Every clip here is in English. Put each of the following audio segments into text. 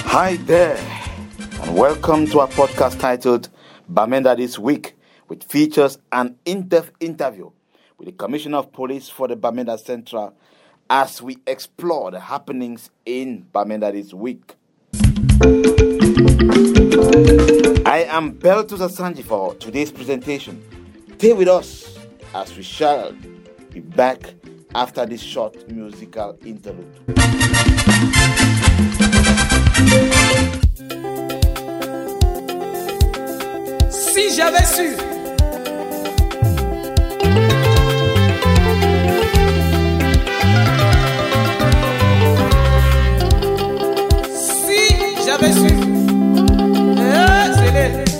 Hi there, and welcome to our podcast titled Bamenda This Week, which features an in-depth interview with the Commissioner of Police for the Bamenda Central as we explore the happenings in Bamenda this week. I am Beltus Asanji for today's presentation. Stay with us as we shall be back after this short musical interlude. Si j'avais su. Si j'avais su. C'est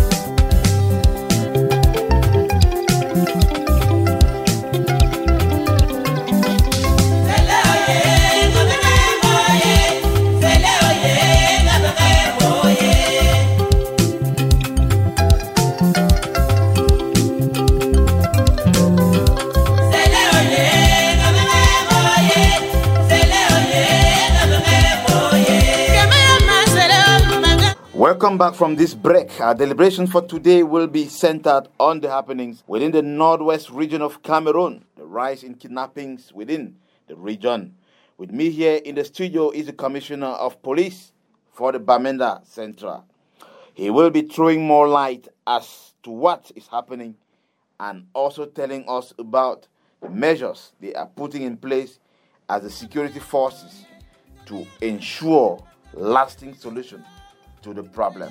Welcome back from this break. Our deliberations for today will be centered on the happenings within the northwest region of Cameroon, the rise in kidnappings within the region. With me here in the studio is the Commissioner of Police for the Bamenda Central. He will be throwing more light as to what is happening and also telling us about the measures they are putting in place as the security forces to ensure lasting solution to the problem.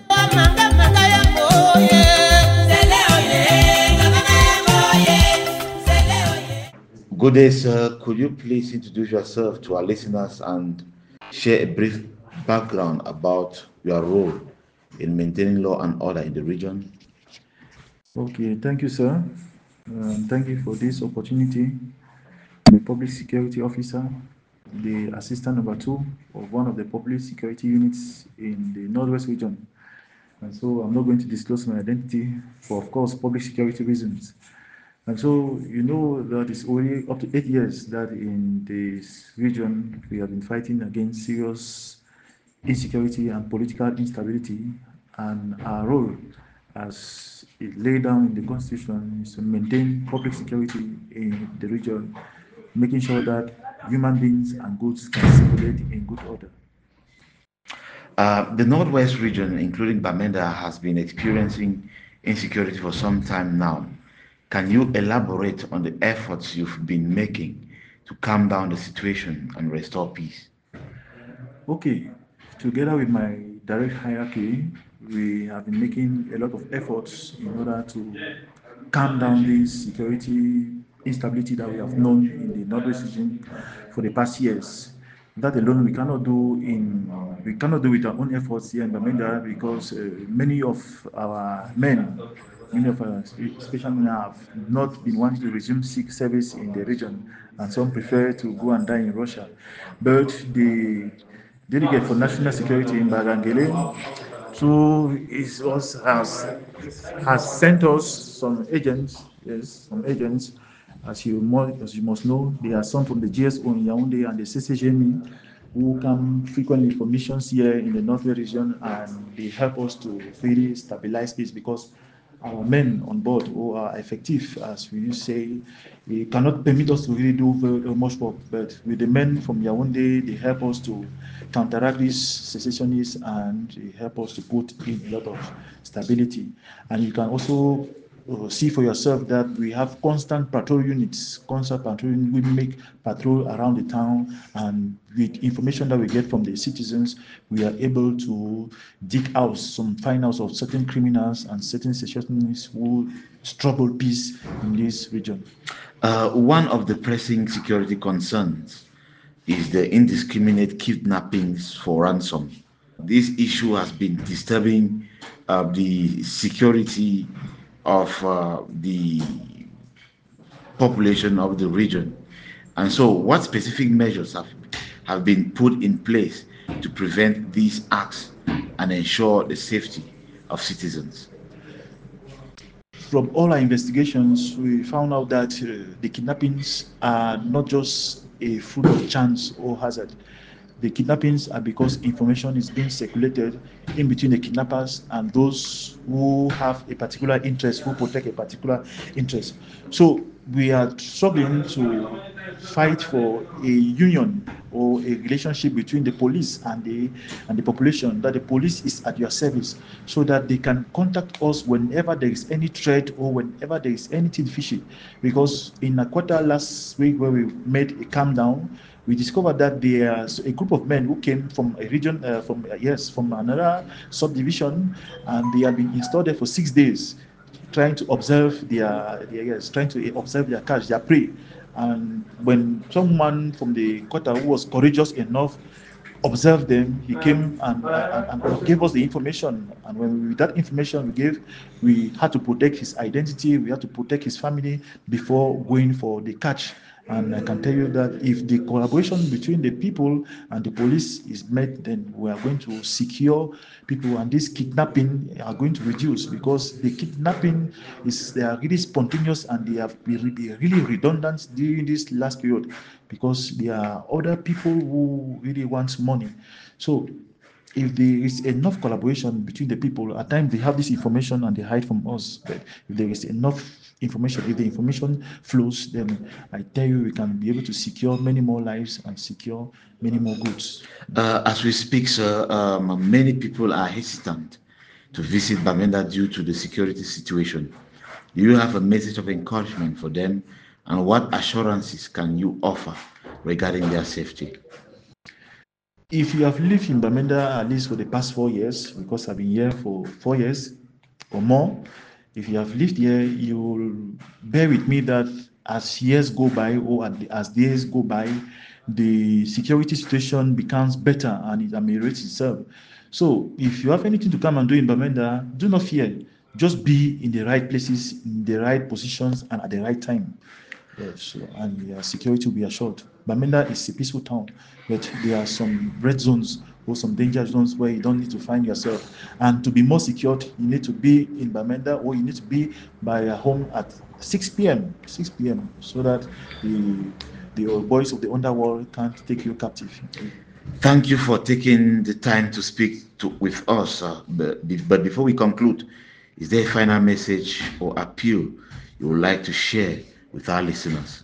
Good day, sir. Could you please introduce yourself to our listeners and share a brief background about your role in maintaining law and order in the region? Okay, thank you, sir. Thank you for this opportunity. I'm a public security officer, the assistant number 2 of one of the public security units in the Northwest region. And so I'm not going to disclose my identity for, of course, public security reasons. And so you know that it's already up to 8 years that in this region we have been fighting against serious insecurity and political instability. And our role, as it laid down in the Constitution, is to maintain public security in the region, making sure that human beings and goods can circulate in good order. The Northwest region, including Bamenda, has been experiencing insecurity for some time now. Can you elaborate on the efforts you've been making to calm down the situation and restore peace? Okay, together with my direct hierarchy, we have been making a lot of efforts in order to calm down this security instability that we have known in the Northwest region for the past years. That alone we cannot do with our own efforts here in Bamenda, because many of our men, especially men, have not been wanting to resume service in the region, and some prefer to go and die in Russia. But the delegate for national security in Bagangele has sent us some agents. Yes, some agents. As you must know, there are some from the GSO in Yaoundé and the CCGMI who come frequently for missions here in the Northwest region, and they help us to really stabilize this, because our men on board who are effective, as we say, we cannot permit us to really do very much work. But with the men from Yaoundé, they help us to counteract these secessionists, and they help us to put in a lot of stability. And you can also see for yourself that we have constant patrol units. We make patrol around the town, and with information that we get from the citizens, we are able to find out of certain criminals and certain secessionists who trouble peace in this region. One of the pressing security concerns is the indiscriminate kidnappings for ransom. This issue has been disturbing the security of the population of the region. And so what specific measures have been put in place to prevent these acts and ensure the safety of citizens? From all our investigations, we found out that the kidnappings are not just a fruit of chance or hazard. the kidnappings are because information is being circulated in between the kidnappers and those who have a particular interest, who protect a particular interest. So we are struggling to fight for a union or a relationship between the police and the population, that the police is at your service so that they can contact us whenever there is any threat or whenever there is anything fishy. Because in Akwata last week, where we made a calm down, we discovered that there's a group of men who came from a region, from another subdivision, and they had been installed there for 6 days, trying to observe their catch, their prey. And when someone from the quarter who was courageous enough observed them, he came and gave us the information. And when with that information we had to protect his identity, we had to protect his family before going for the catch. And I can tell you that if the collaboration between the people and the police is met, then we are going to secure people, and this kidnapping are going to reduce, because the kidnapping they are really spontaneous and they have been really redundant during this last period, because there are other people who really want money. So if there is enough collaboration between the people, at times they have this information and they hide from us. But if there is enough information, if the information flows, then I tell you, we can be able to secure many more lives and secure many more goods. As we speak, sir, many people are hesitant to visit Bamenda due to the security situation. Do you have a message of encouragement for them, and what assurances can you offer regarding their safety? If you have lived in Bamenda at least for the past 4 years, because I've been here for 4 years or more, if you have lived here, you will bear with me that as years go by or as days go by, the security situation becomes better and it ameliorates itself. So if you have anything to come and do in Bamenda, do not fear. Just be in the right places, in the right positions, and at the right time. Yes, and your security will be assured. Bamenda is a peaceful town, but there are some red zones or some danger zones where you don't need to find yourself. And to be more secured, you need to be in Bamenda, or you need to be by your home at 6 p.m. so that the boys of the underworld can't take you captive. Thank you for taking the time to speak with us. But before we conclude, is there a final message or appeal you would like to share with our listeners?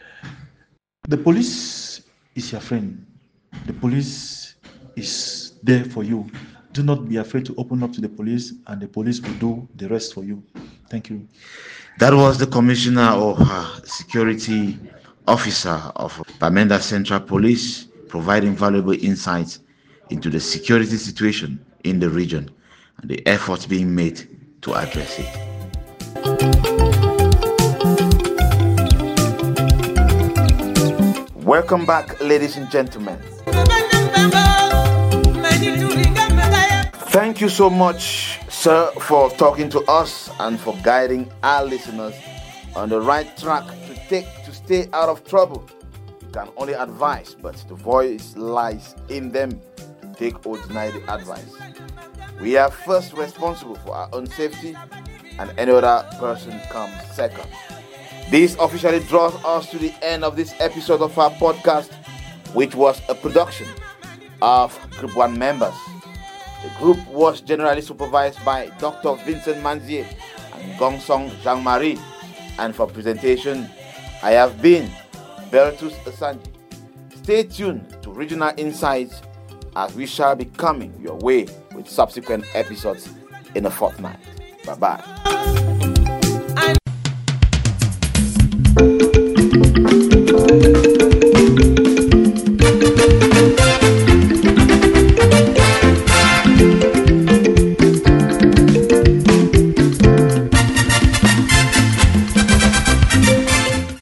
The police is your friend. The police is there for you. Do not be afraid to open up to the police, and the police will do the rest for you. Thank you. That was the Commissioner of Security Officer of Bamenda Central Police, providing valuable insights into the security situation in the region and the efforts being made to address it. Welcome back, ladies and gentlemen. Thank you so much, sir, for talking to us and for guiding our listeners on the right track to stay out of trouble. You can only advise, but the voice lies in them to take or deny the advice. We are first responsible for our own safety, and any other person comes second. This officially draws us to the end of this episode of our podcast, which was a production of Group 1 members. The group was generally supervised by Dr. Vincent Manzier and Gongsong Jean-Marie, and for presentation, I have been Bertus Asanji. Stay tuned to Regional Insights, as we shall be coming your way with subsequent episodes in a fortnight. Bye-bye.